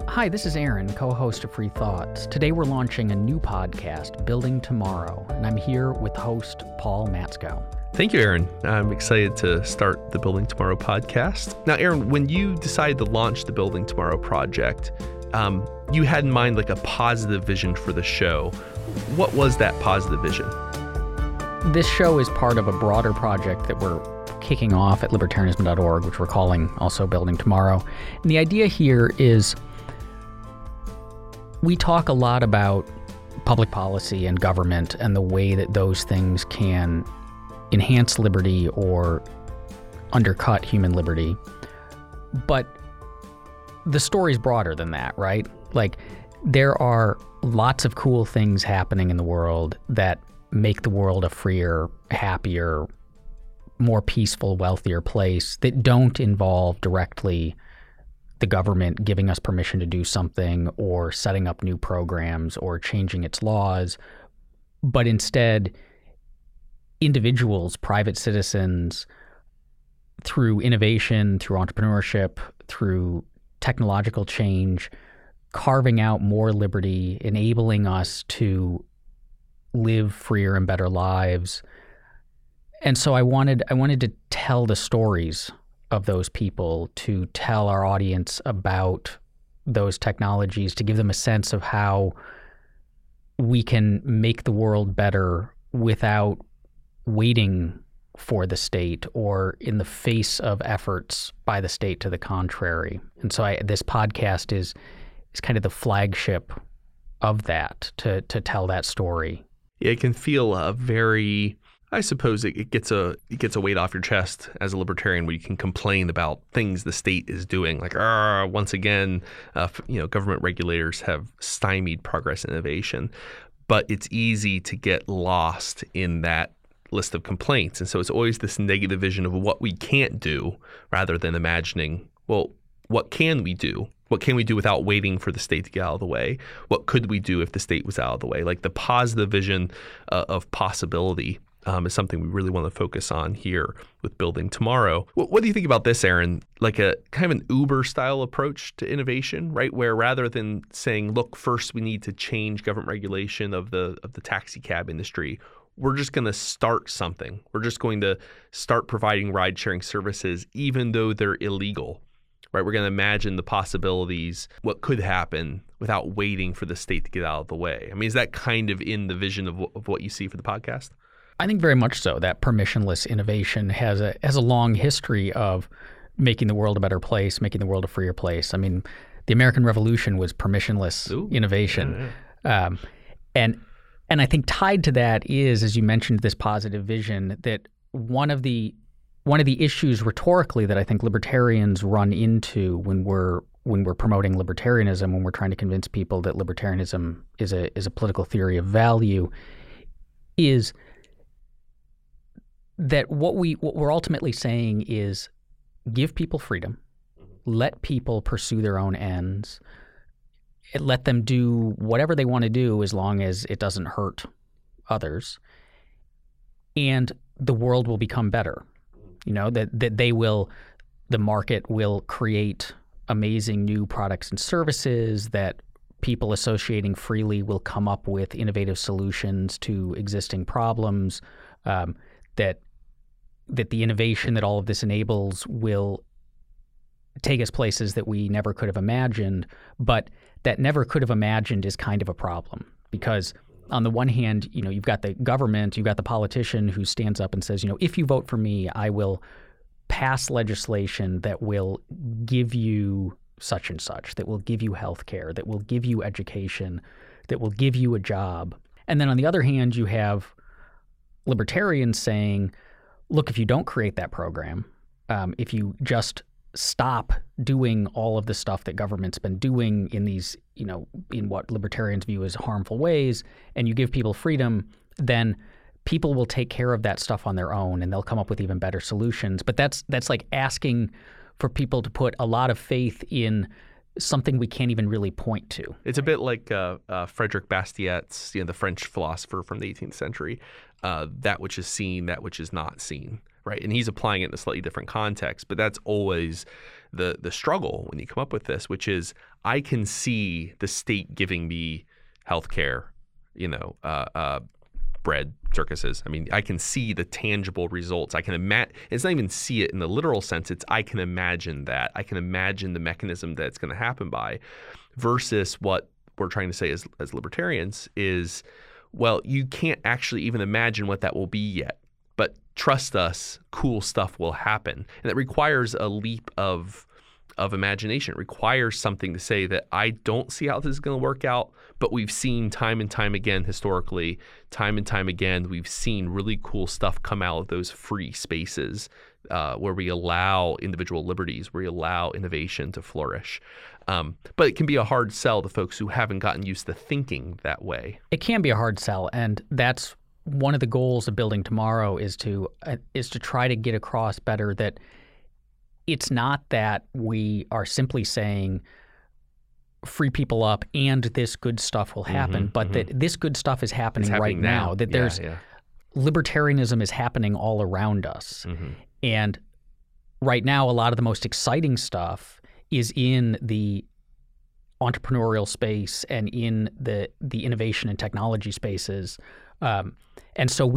Hi, this is Aaron, co-host of Free Thoughts. Today we're launching a new podcast, Building Tomorrow, and I'm here with host Paul Matzko. Thank you, Aaron. I'm excited to start the Building Tomorrow podcast. Now, Aaron, when you decided to launch the Building Tomorrow project, you had in mind like a positive vision for the show. What was that positive vision? This show is part of a broader project that we're kicking off at libertarianism.org, which we're calling also Building Tomorrow. And the idea here is we talk a lot about public policy and government and the way that those things can enhance liberty or undercut human liberty. But the story's broader than that, right? Like, there are lots of cool things happening in the world that make the world a freer, happier, more peaceful, wealthier place that don't involve directly the government giving us permission to do something or setting up new programs or changing its laws, but instead individuals, private citizens, through innovation, through entrepreneurship, through technological change, carving out more liberty, enabling us to live freer and better lives. And so I wanted to tell the stories of those people, to tell our audience about those technologies, to give them a sense of how we can make the world better without waiting for the state or in the face of efforts by the state to the contrary. And so this podcast is kind of the flagship of that, to tell that story. Yeah, it can feel very, I suppose it gets a weight off your chest as a libertarian where you can complain about things the state is doing. Like, once again, government regulators have stymied progress and innovation. But it's easy to get lost in that list of complaints. And so it's always this negative vision of what we can't do rather than imagining, well, what can we do? What can we do without waiting for the state to get out of the way? What could we do if the state was out of the way? Like the positive vision of possibility is something we really want to focus on here with Building Tomorrow. What do you think about this, Aaron? Like a kind of an Uber-style approach to innovation, right? Where rather than saying, look, first we need to change government regulation of the taxi cab industry, we're just going to start something. We're just going to start providing ride-sharing services even though they're illegal. Right, we're going to imagine the possibilities, what could happen without waiting for the state to get out of the way. I mean, is that kind of in the vision of what you see for the podcast? I think very much so. That permissionless innovation has a long history of making the world a better place, making the world a freer place. I mean, the American Revolution was permissionless innovation. Yeah. And I think tied to that is, as you mentioned, this positive vision that one of the issues rhetorically that I think libertarians run into when we're promoting libertarianism, when we're trying to convince people that libertarianism is a political theory of value, is that what we're ultimately saying is give people freedom, let people pursue their own ends, let them do whatever they want to do as long as it doesn't hurt others, and the world will become better. You know, that the market will create amazing new products and services, that people associating freely will come up with innovative solutions to existing problems, that the innovation that all of this enables will take us places that we never could have imagined. But that never could have imagined is kind of a problem, because on the one hand, you've got the government, you've got the politician who stands up and says, if you vote for me, I will pass legislation that will give you such and such, that will give you health care, that will give you education, that will give you a job. And then on the other hand, you have libertarians saying, look, if you don't create that program, if you just stop doing all of the stuff that government's been doing in these, in what libertarians view as harmful ways, and you give people freedom, then people will take care of that stuff on their own and they'll come up with even better solutions. But that's like asking for people to put a lot of faith in something we can't even really point to. It's a bit like Frédéric Bastiat's, the French philosopher from the 18th century, that which is seen, that which is not seen. Right. And he's applying it in a slightly different context. But that's always the struggle when you come up with this, which is I can see the state giving me healthcare, bread, circuses. I mean, I can see the tangible results. I can imagine. It's not even see it in the literal sense. It's I can imagine that. I can imagine the mechanism that it's going to happen by, versus what we're trying to say as libertarians is, well, you can't actually even imagine what that will be yet. But trust us, cool stuff will happen. And it requires a leap of imagination. It requires something to say that I don't see how this is going to work out, but we've seen time and time again historically, time and time again, we've seen really cool stuff come out of those free spaces where we allow individual liberties, where we allow innovation to flourish. But it can be a hard sell to folks who haven't gotten used to thinking that way. It can be a hard sell, and that's one of the goals of Building Tomorrow is to try to get across better that it's not that we are simply saying free people up and this good stuff will happen, but that this good stuff is happening right now. That there's libertarianism is happening all around us. And right now, a lot of the most exciting stuff is in the entrepreneurial space and in the innovation and technology spaces. And so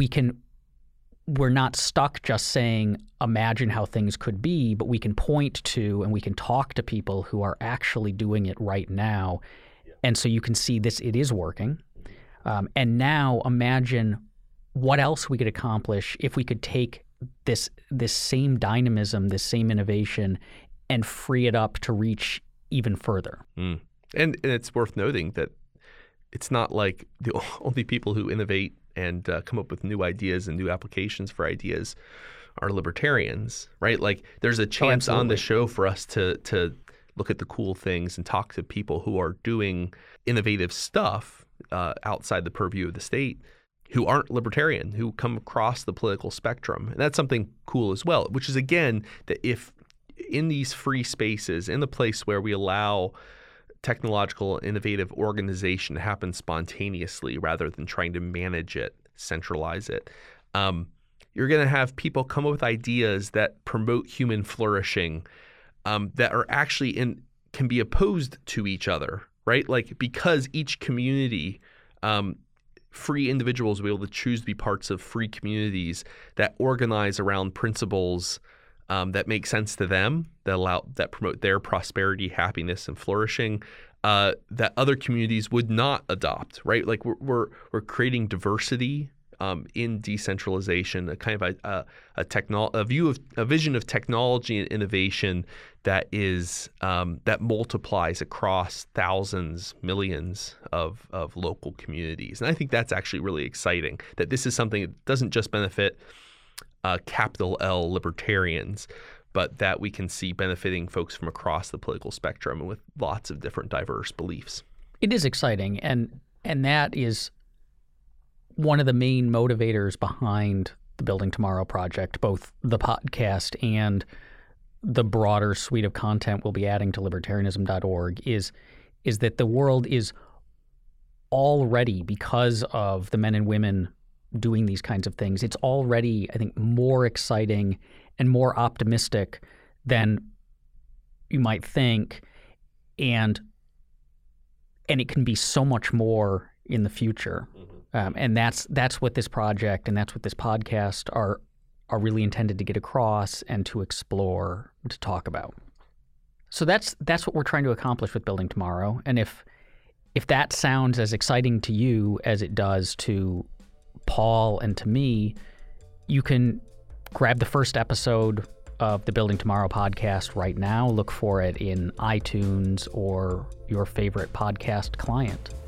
we're not stuck just saying, imagine how things could be, but we can point to and we can talk to people who are actually doing it right now. And so you can see this, it is working. And now imagine what else we could accomplish if we could take this same dynamism, this same innovation, and free it up to reach even further. And it's worth noting that it's not like the only people who innovate and come up with new ideas and new applications for ideas are libertarians, right? Like there's a chance on the show for us to look at the cool things and talk to people who are doing innovative stuff outside the purview of the state who aren't libertarian, who come across the political spectrum. And that's something cool as well, which is, again, that if in these free spaces, in the place where we allow technological innovative organization to happen spontaneously rather than trying to manage it, centralize it, you're going to have people come up with ideas that promote human flourishing that are actually can be opposed to each other, right? Like because each community, free individuals will be able to choose to be parts of free communities that organize around principles that make sense to them, that promote their prosperity, happiness, and flourishing, that other communities would not adopt, right? Like we're creating diversity in decentralization, a kind of a vision of technology and innovation that is that multiplies across thousands, millions of local communities. And I think that's actually really exciting, that this is something that doesn't just benefit capital L libertarians, but that we can see benefiting folks from across the political spectrum and with lots of different diverse beliefs. It is exciting, and that is one of the main motivators behind the Building Tomorrow project, both the podcast and the broader suite of content we'll be adding to libertarianism.org, is that the world is already, because of the men and women doing these kinds of things, it's already, I think, more exciting and more optimistic than you might think, and it can be so much more in the future. And that's what this project and that's what this podcast are really intended to get across and to explore, to talk about. So that's what we're trying to accomplish with Building Tomorrow. And if that sounds as exciting to you as it does to Paul and to me, you can grab the first episode of the Building Tomorrow podcast right now. Look for it in iTunes or your favorite podcast client.